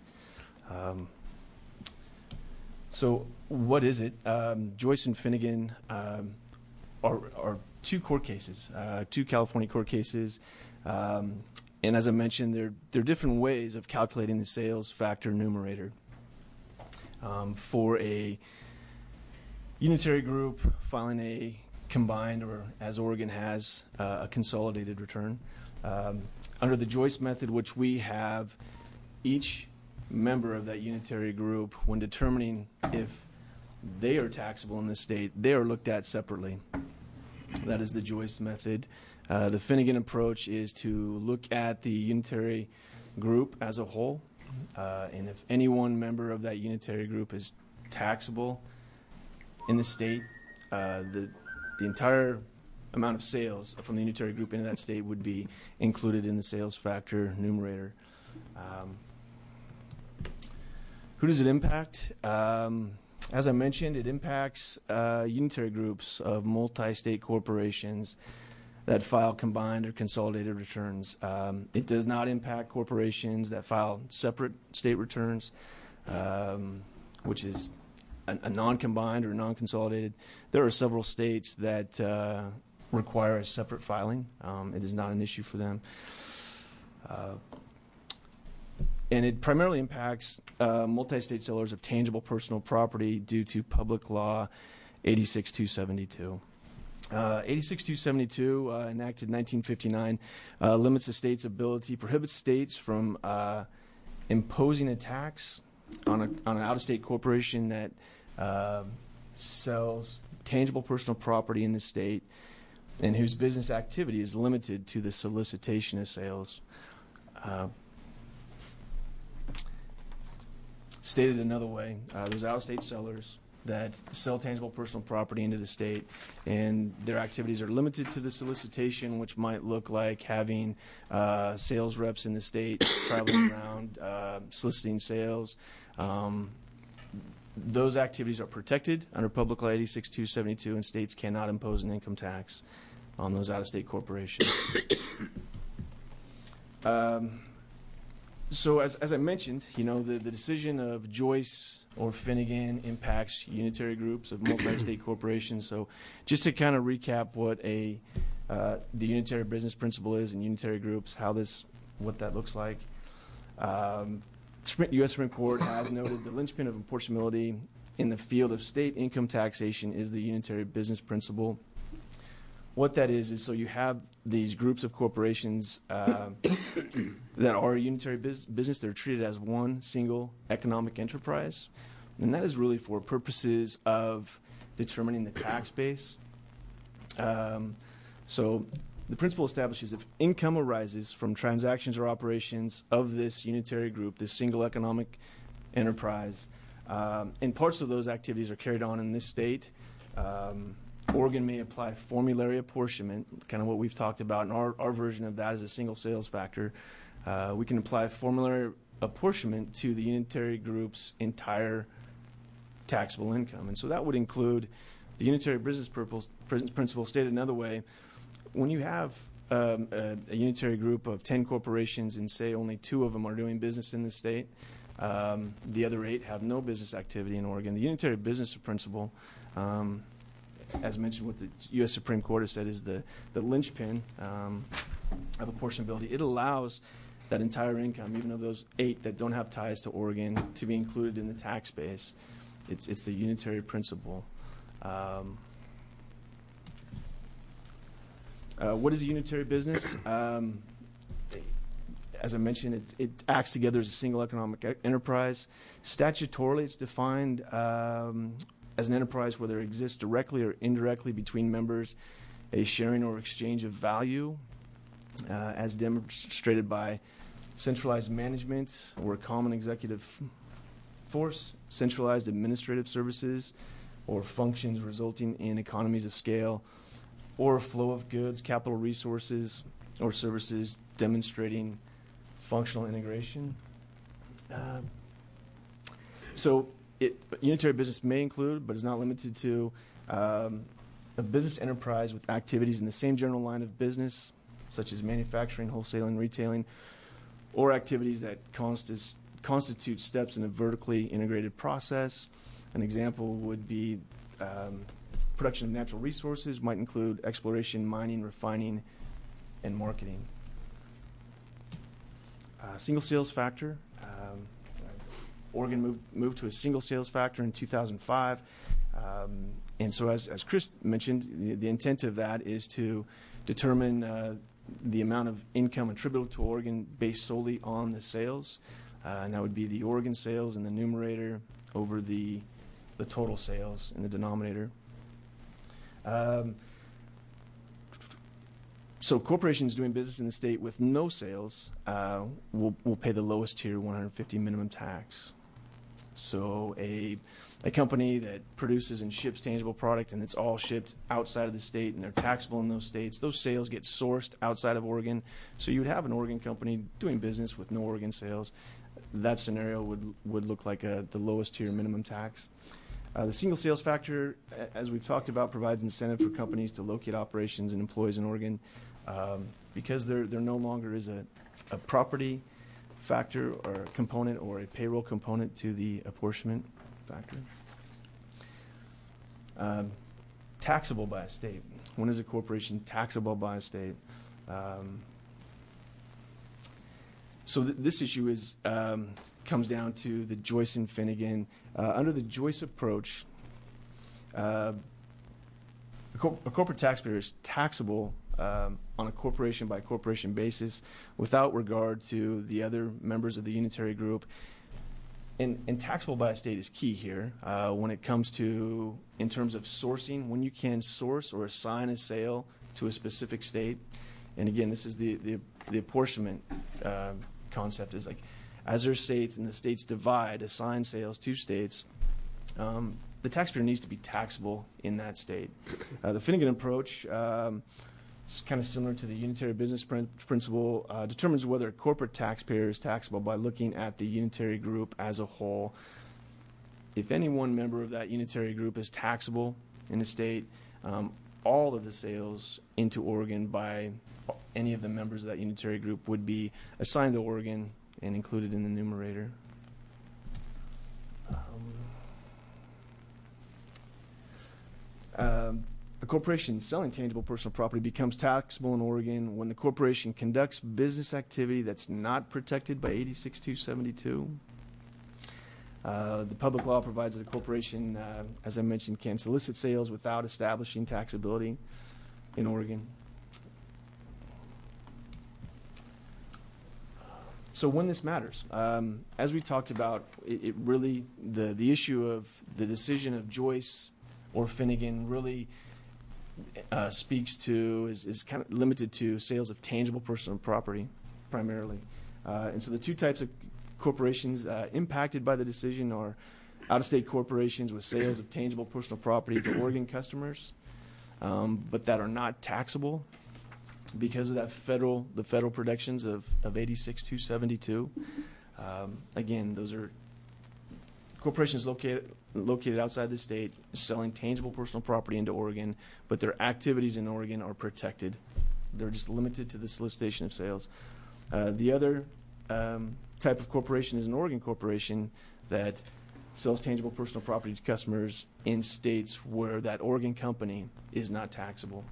So what is it? Joyce and Finnegan are two court cases, two California court cases, and as I mentioned, there are different ways of calculating the sales factor numerator. For a unitary group filing a combined, or as Oregon has, a consolidated return. Under the Joyce method, which we have, each member of that unitary group, when determining if they are taxable in the state, they are looked at separately. That is the Joyce method. The Finnegan approach is to look at the unitary group as a whole, and if any one member of that unitary group is taxable in the state, the entire amount of sales from the unitary group into that state would be included in the sales factor numerator. Who does it impact? As I mentioned, it impacts unitary groups of multi-state corporations that file combined or consolidated returns. It does not impact corporations that file separate state returns, which is a non-combined or non-consolidated. There are several states that require a separate filing. It is not an issue for them. And it primarily impacts multi-state sellers of tangible personal property due to Public Law 86272. 86272, enacted in 1959, limits the state's ability, prohibits states from imposing a tax an out-of-state corporation that sells tangible personal property in the state and whose business activity is limited to the solicitation of sales. Stated another way, there's out-of-state sellers that sell tangible personal property into the state, and their activities are limited to the solicitation, which might look like having sales reps in the state traveling around soliciting sales. Those activities are protected under Public Law 86272, and states cannot impose an income tax on those out-of-state corporations. So as I mentioned, the decision of Joyce or Finnegan impacts unitary groups of multi-state corporations. So just to kind of recap what the unitary business principle is in unitary groups, what that looks like. U.S. Supreme Court has noted the linchpin of apportionability in the field of state income taxation is the unitary business principle. What that is so you have these groups of corporations that are a unitary business. They're treated as one single economic enterprise. And that is really for purposes of determining the tax base. So the principle establishes if income arises from transactions or operations of this unitary group, this single economic enterprise, and parts of those activities are carried on in this state, Oregon may apply formulary apportionment, kind of what we've talked about, and our version of that is a single sales factor. We can apply formulary apportionment to the unitary group's entire taxable income. And so that would include the unitary business principle stated another way. When you have a unitary group of 10 corporations and say only 2 of them are doing business in the state, the other 8 have no business activity in Oregon, the unitary business principle, as mentioned what the U.S. Supreme Court has said, is the linchpin of apportionability. It allows that entire income, even of those 8 that don't have ties to Oregon, to be included in the tax base. It's the unitary principle. What is a unitary business? As I mentioned, it acts together as a single economic enterprise. Statutorily, it's defined as an enterprise where there exists directly or indirectly between members a sharing or exchange of value, as demonstrated by centralized management or a common executive force, centralized administrative services, or functions resulting in economies of scale, or a flow of goods, capital resources, or services demonstrating functional integration. So unitary business may include, but is not limited to, a business enterprise with activities in the same general line of business, such as manufacturing, wholesaling, retailing, or activities that constitute steps in a vertically integrated process. An example would be production of natural resources, might include exploration, mining, refining, and marketing. Single sales factor. Oregon moved to a single sales factor in 2005. And so as Chris mentioned, the intent of that is to determine the amount of income attributable to Oregon based solely on the sales. And that would be the Oregon sales in the numerator over the total sales in the denominator. So corporations doing business in the state with no sales will pay the lowest tier 150 minimum tax. So a company that produces and ships tangible product and it's all shipped outside of the state and they're taxable in those states, those sales get sourced outside of Oregon. So you would have an Oregon company doing business with no Oregon sales. That scenario would look like the lowest tier minimum tax. The single sales factor, as we've talked about, provides incentive for companies to locate operations and employees in Oregon because there no longer is a property factor or a component or a payroll component to the apportionment factor. Taxable by a state. When is a corporation taxable by a state? So this issue comes down to the Joyce and Finnegan. Under the Joyce approach, a corporate taxpayer is taxable on a corporation by corporation basis without regard to the other members of the unitary group. And taxable by a state is key here when it comes to, in terms of sourcing, when you can source or assign a sale to a specific state. And again, this is the apportionment concept, is like, as their states and the states divide, assign sales to states, the taxpayer needs to be taxable in that state. The Finnegan approach is kind of similar to the unitary business principle, determines whether a corporate taxpayer is taxable by looking at the unitary group as a whole. If any one member of that unitary group is taxable in the state, all of the sales into Oregon by any of the members of that unitary group would be assigned to Oregon and included in the numerator. A corporation selling tangible personal property becomes taxable in Oregon when the corporation conducts business activity that's not protected by 86272. The public law provides that a corporation, as I mentioned, can solicit sales without establishing taxability in Oregon. So when this matters, as we talked about, it really, the issue of the decision of Joyce or Finnegan really speaks to, is kind of limited to sales of tangible personal property primarily. And so the two types of corporations impacted by the decision are out-of-state corporations with sales of tangible personal property to Oregon customers, but that are not taxable because of that the federal protections of 86272. Again, those are corporations located outside the state selling tangible personal property into Oregon, but their activities in Oregon are protected. They're just limited to the solicitation of sales. The other type of corporation is an Oregon corporation that sells tangible personal property to customers in states where that Oregon company is not taxable.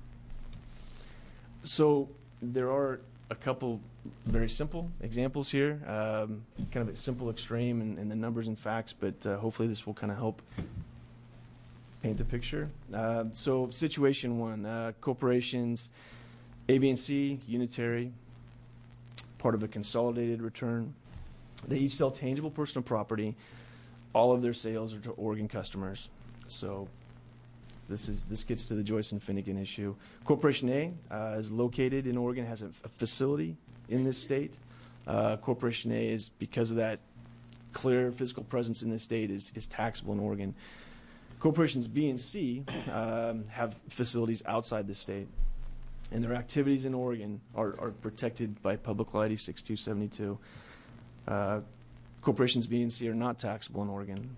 So there are a couple very simple examples here, kind of a simple extreme in the numbers and facts, but hopefully this will kind of help paint the picture. So situation one, corporations A, B, and C, unitary, part of a consolidated return. They each sell tangible personal property. All of their sales are to Oregon customers. So this gets to the Joyce and Finnegan issue. Corporation A is located in Oregon, has a facility in this state. Corporation A is, because of that clear physical presence in this state, is taxable in Oregon. Corporations B and C have facilities outside the state, and their activities in Oregon are protected by Public Law 86272. Corporations B and C are not taxable in Oregon.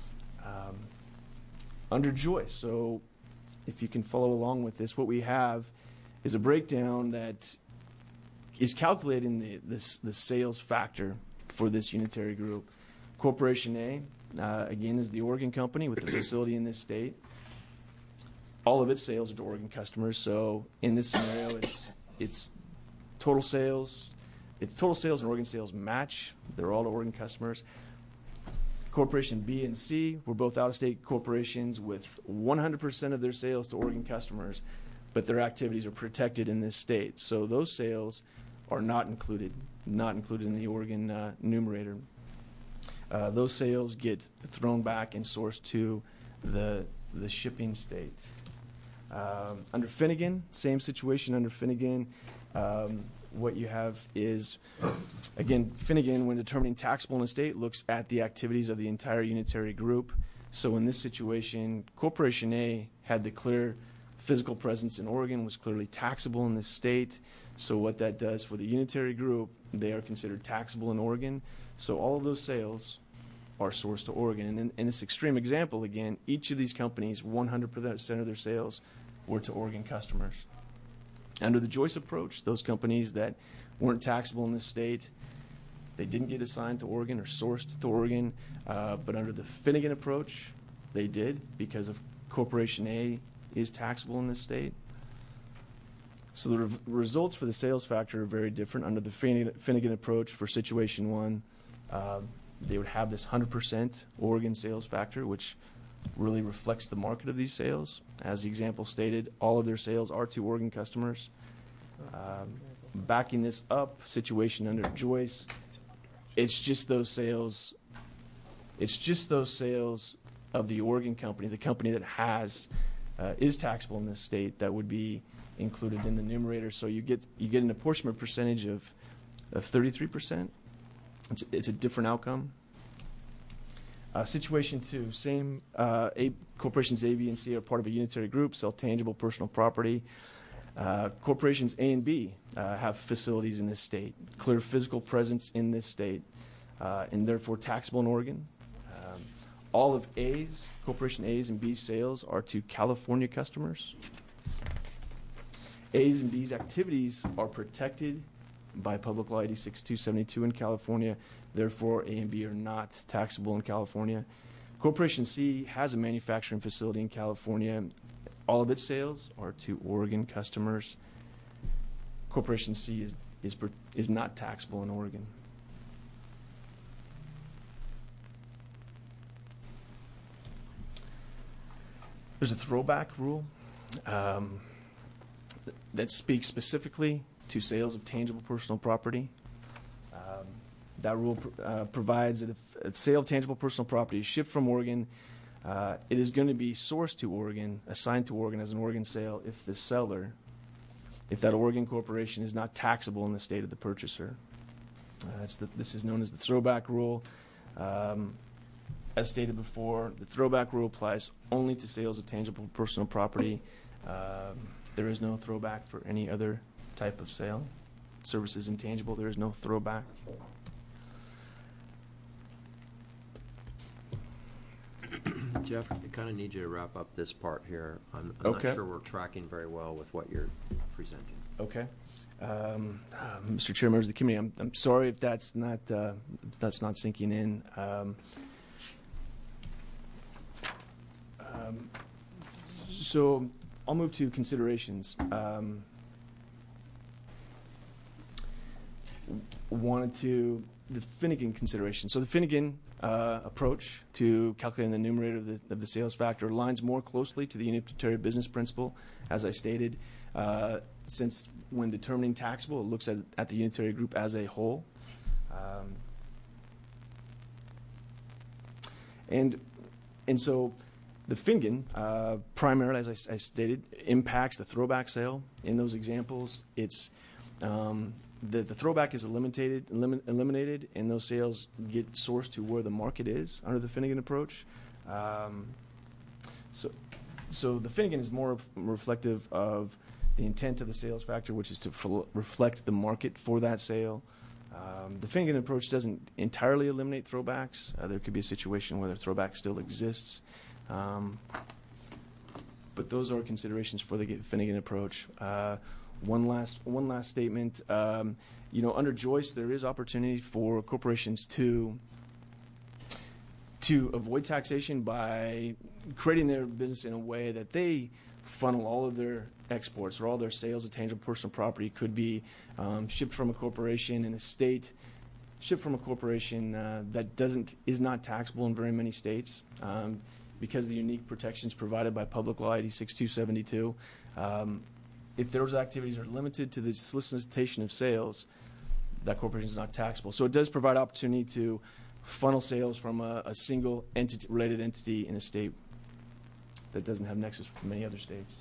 Under Joyce, so if you can follow along with this, what we have is a breakdown that is calculating the sales factor for this unitary group. Corporation A, again, is the Oregon company with the facility in this state. All of its sales are to Oregon customers, so in this scenario, it's total sales. Its total sales and Oregon sales match. They're all to Oregon customers. Corporation B and C were both out-of-state corporations with 100% of their sales to Oregon customers, but their activities are protected in this state. So those sales are not included in the Oregon numerator. Those sales get thrown back and sourced to the shipping state. Under Finnegan, same situation under Finnegan. What you have is, again, Finnegan, when determining taxable in a state, looks at the activities of the entire unitary group. So in this situation, Corporation A had the clear physical presence in Oregon, was clearly taxable in this state. So what that does for the unitary group, they are considered taxable in Oregon. So all of those sales are sourced to Oregon. And in this extreme example, again, each of these companies, 100% of their sales were to Oregon customers. Under the Joyce approach, those companies that weren't taxable in this state, they didn't get assigned to Oregon or sourced to Oregon. But under the Finnegan approach, they did, because of Corporation A is taxable in this state. So the results for the sales factor are very different. Under the Finnegan approach for situation one, they would have this 100% Oregon sales factor, which really reflects the market of these sales. As the example stated, all of their sales are to Oregon customers. Backing this up, situation under Joyce, it's just those sales It's just those sales of the Oregon company, the company that is taxable in this state, that would be included in the numerator. So you get an apportionment percentage of 33%. It's a different outcome. Situation 2, same corporations A, B, and C are part of a unitary group, sell tangible personal property. Corporations A and B have facilities in this state, clear physical presence in this state, and therefore taxable in Oregon. All of Corporation A's and B's sales are to California customers. A's and B's activities are protected by Public Law 86272 in California. Therefore, A and B are not taxable in California. Corporation C has a manufacturing facility in California. All of its sales are to Oregon customers. Corporation C is not taxable in Oregon. There's a throwback rule that speaks specifically to sales of tangible personal property. That rule provides that if a sale of tangible personal property is shipped from Oregon, it is going to be sourced to Oregon, assigned to Oregon as an Oregon sale if the seller, if that Oregon corporation is not taxable in the state of the purchaser. This is known as the throwback rule. As stated before, the throwback rule applies only to sales of tangible personal property. There is no throwback for any other type of sale. Services intangible, there is no throwback. Jeff, I kind of need you to wrap up this part here. I'm Okay. not sure we're tracking very well with what you're presenting. Okay. Mr. Chair, members of the committee, I'm sorry if that's not sinking in. So I'll move to considerations. The Finnegan consideration. So the Finnegan approach to calculating the numerator of the sales factor aligns more closely to the unitary business principle, as I stated, since when determining taxable, it looks at the unitary group as a whole. And so the Finnegan primarily, as I stated, impacts the throwback sale. In those examples, it's the throwback is eliminated, and those sales get sourced to where the market is under the Finnegan approach. So the Finnegan is more reflective of the intent of the sales factor, which is to reflect the market for that sale. The Finnegan approach doesn't entirely eliminate throwbacks. There could be a situation where the throwback still exists. But those are considerations for the Finnegan approach. One last statement. Under Joyce, there is opportunity for corporations to avoid taxation by creating their business in a way that they funnel all of their exports or all their sales of tangible personal property could be shipped from a corporation in a state, shipped from a corporation that is not taxable in very many states because of the unique protections provided by Public Law 86272. If those activities are limited to the solicitation of sales, that corporation is not taxable. So it does provide opportunity to funnel sales from a single related entity in a state that doesn't have nexus with many other states.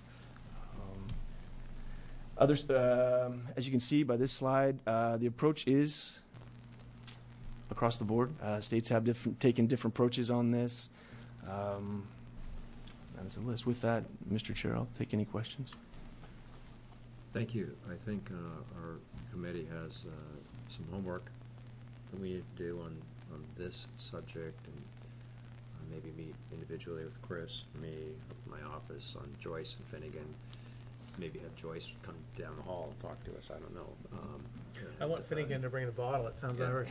As you can see by this slide, the approach is across the board. States have taken different approaches on this. That is a list. With that, Mr. Chair, I'll take any questions. Thank you. I think our committee has some homework that we need to do on this subject, and maybe meet individually with Chris, me, my office on Joyce and Finnegan. Maybe have Joyce come down the hall and talk to us. I don't know. I want Finnegan to bring the bottle. It sounds like.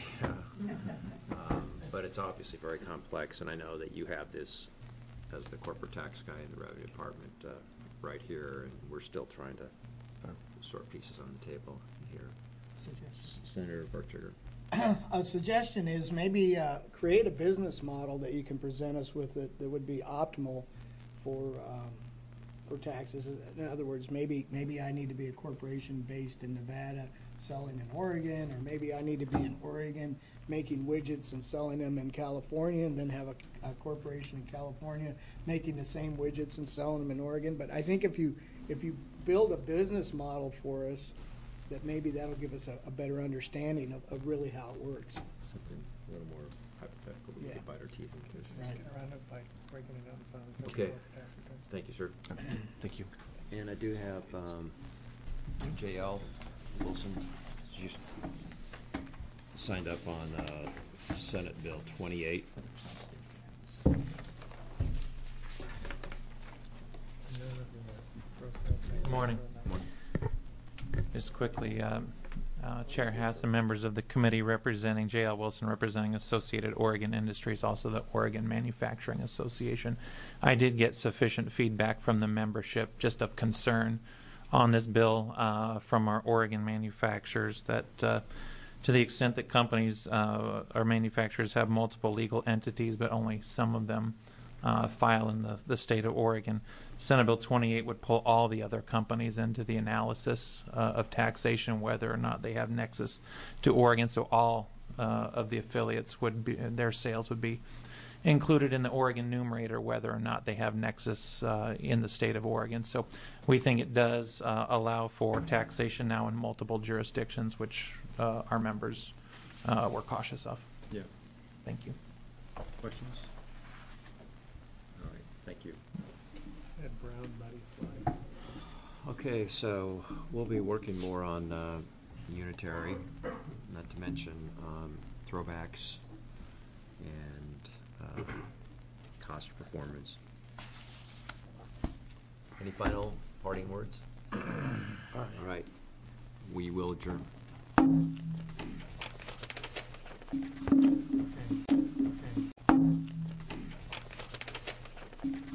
But it's obviously very complex, and I know that you have this as the corporate tax guy in the Revenue Department right here, and we're still trying to sort pieces on the table here. Senator Berkshire. A suggestion is maybe create a business model that you can present us with that would be optimal for for taxes. In other words, maybe I need to be a corporation based in Nevada selling in Oregon, or maybe I need to be in Oregon making widgets and selling them in California, and then have a corporation in California making the same widgets and selling them in Oregon. But I think if you build a business model for us, that maybe that'll give us a better understanding of really how it works. Something a little more hypothetical we Yeah. could bite our teeth into. Right. Around it by breaking it down and found Okay. Thank you, sir. Thank you. And I do have J.L. Wilson, just signed up on Senate Bill 28. Good Morning. Just quickly, Chair Hass and members of the committee representing J.L. Wilson, representing Associated Oregon Industries, also the Oregon Manufacturing Association. I did get sufficient feedback from the membership just of concern on this bill from our Oregon manufacturers that to the extent that companies or manufacturers have multiple legal entities, but only some of them file in the state of Oregon, Senate Bill 28 would pull all the other companies into the analysis of taxation, whether or not they have nexus to Oregon. So all of the affiliates would be, their sales would be included in the Oregon numerator, whether or not they have nexus in the state of Oregon. So we think it does allow for taxation now in multiple jurisdictions, which our members were cautious of. Yeah. Thank you. Questions? All right, thank you. Ed Brown, Buddy Slide. Okay, so we'll be working more on unitary, not to mention throwbacks and cost of performance. Any final parting words? All right, we will adjourn. Okay.